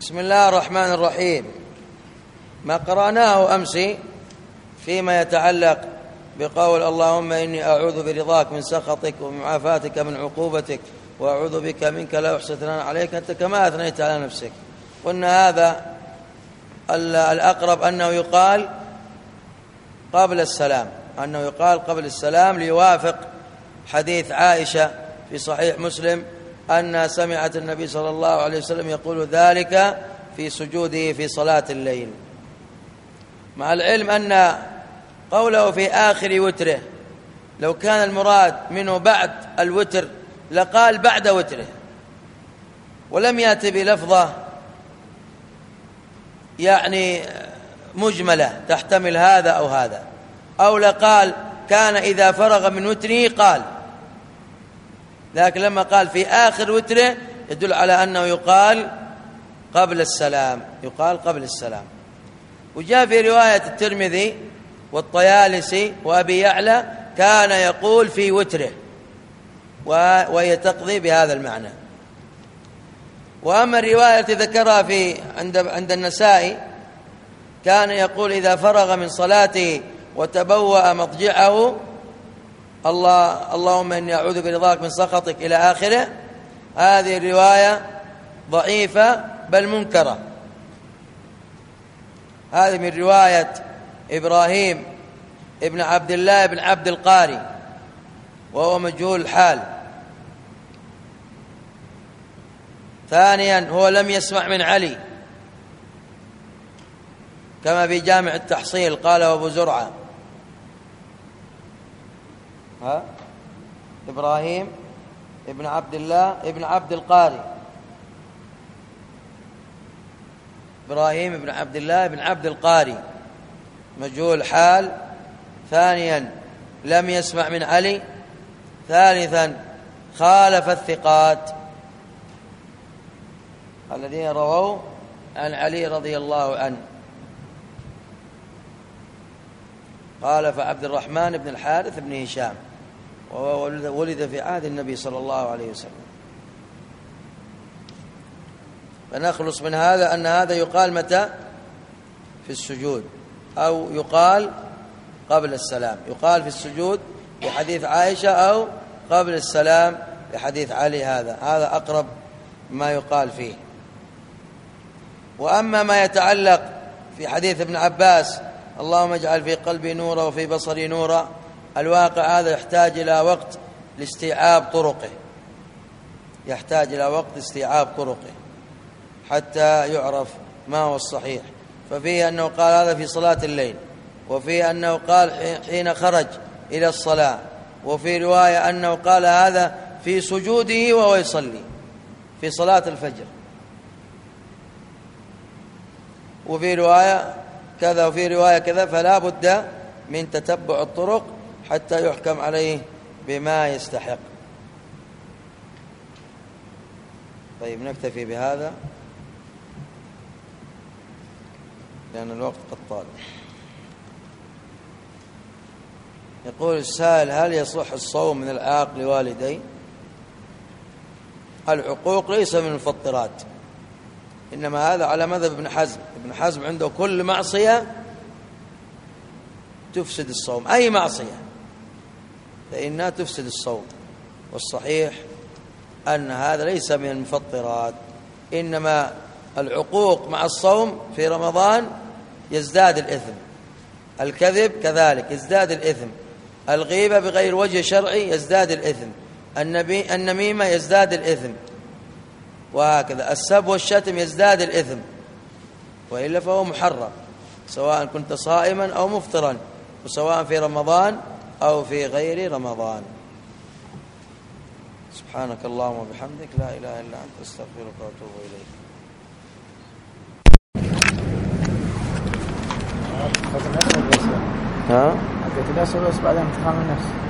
بسم الله الرحمن الرحيم. ما قرأناه أمس فيما يتعلق بقول اللهم إني أعوذ برضاك من سخطك ومعافاتك من عقوبتك وأعوذ بك منك لا أحصي ثناء عليك أنت كما أثنيت على نفسك. قلنا هذا الأقرب أنه يقال قبل السلام، أنه يقال قبل السلام ليوافق حديث عائشة في صحيح مسلم أنها سمعت النبي صلى الله عليه وسلم يقول ذلك في سجوده في صلاة الليل، مع العلم أن قوله في آخر وتره لو كان المراد منه بعد الوتر لقال بعد وتره، ولم يأتي بلفظة يعني مجملة تحتمل هذا أو هذا، أو لقال كان إذا فرغ من وتره قال، لكن لما قال في آخر وتره يدل على أنه يقال قبل السلام، يقال قبل السلام. وجاء في رواية الترمذي والطيالسي وأبي يعلى كان يقول في وتره، وهي تقضي بهذا المعنى. وأما الرواية التي ذكرها عند النسائي كان يقول إذا فرغ من صلاته وتبوأ مضجعه اللهم إني أعوذ برضاك من سخطك إلى آخره، هذه الرواية ضعيفة بل منكرة. هذه من رواية إبراهيم ابن عبد الله بن عبد القاري وهو مجهول الحال. ثانيا هو لم يسمع من علي كما في جامع التحصيل قاله أبو زرعة. إبراهيم ابن عبد الله ابن عبد القاري، إبراهيم ابن عبد الله ابن عبد القاري مجهول حال. ثانيا لم يسمع من علي. ثالثا خالف الثقات الذين رووا عن علي رضي الله عنه، خالف عبد الرحمن بن الحارث بن هشام وهو ولد في عهد النبي صلى الله عليه وسلم. فنخلص من هذا أن هذا يقال متى؟ في السجود، أو يقال قبل السلام، يقال في السجود بحديث عائشة أو قبل السلام بحديث علي، هذا أقرب ما يقال فيه. وأما ما يتعلق في حديث ابن عباس اللهم اجعل في قلبي نورا وفي بصري نورا، الواقع هذا يحتاج إلى وقت لاستيعاب طرقه، يحتاج إلى وقت لاستيعاب طرقه حتى يعرف ما هو الصحيح. ففيه أنه قال هذا في صلاة الليل، وفيه أنه قال حين خرج إلى الصلاة، وفي رواية أنه قال هذا في سجوده وهو يصلي في صلاة الفجر، وفي رواية كذا وفي رواية كذا، فلا بد من تتبع الطرق حتى يحكم عليه بما يستحق. طيب نكتفي بهذا لأن الوقت قد طال. يقول السائل هل يصح الصوم من العاق لوالديه؟ العقوق ليس من المفطرات، إنما هذا على مذهب ابن حزم. ابن حزم عنده كل معصية تفسد الصوم، أي معصية فإنها تفسد الصوم، والصحيح أن هذا ليس من المفطرات، إنما العقوق مع الصوم في رمضان يزداد الإثم، الكذب كذلك يزداد الإثم، الغيبة بغير وجه شرعي يزداد الإثم، النميمة يزداد الإثم، وهكذا السب والشتم يزداد الإثم، وإلا فهو محرم سواء كنت صائما أو مفطرا، وسواء في رمضان أو في غير رمضان. سبحانك اللهم وبحمدك لا إله إلا أنت أستغفرك وأتوب إليك. ها؟ أنت تدرس بس بعدين تفهم النفس.